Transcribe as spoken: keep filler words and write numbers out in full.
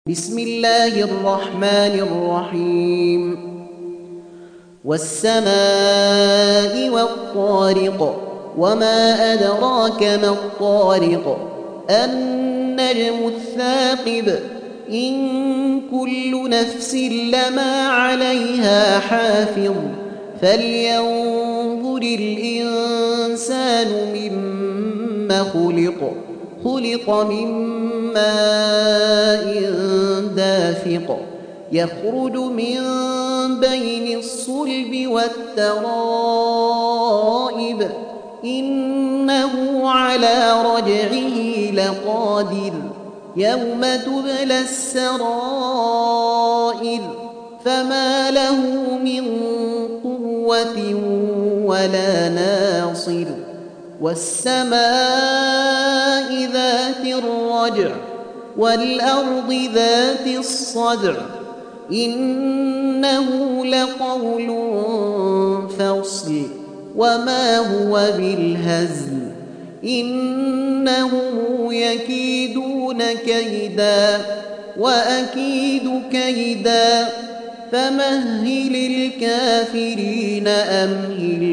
بسم الله الرحمن الرحيم والسماء والطارق وما أدراك ما الطارق النجم الثاقب إن كل نفس لما عليها حافظ فلينظر الإنسان مما خلق خلق من ماء دافق يخرج من بين الصلب والترائب إنه على رجعه لقادر يوم تبلى السرائر فما له من قوة ولا ناصر والسماء ذات الرجع والأرض ذات الصدع إنه لقول فصل وما هو بالهزل إنهم يكيدون كيدا وأكيد كيدا فمهل الكافرين أمهل